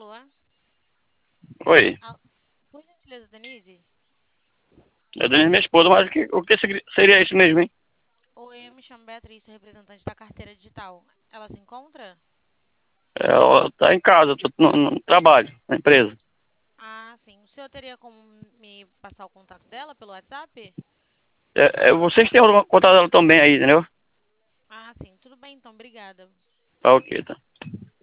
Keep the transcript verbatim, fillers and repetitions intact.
Alô? Oi, Ah, por gentileza, Denise? é Denise, minha esposa, mas o que, o que segri- seria isso mesmo, hein? Oi, eu me chamo Beatriz, sou representante da carteira digital. Ela se encontra? Ela tá em casa, tô no, no trabalho, na empresa. Ah, sim. O senhor teria como me passar o contato dela pelo WhatsApp? É, é, vocês têm o contato dela também aí, entendeu? Ah, sim. Tudo bem, então. Obrigada. Tá ok, tá.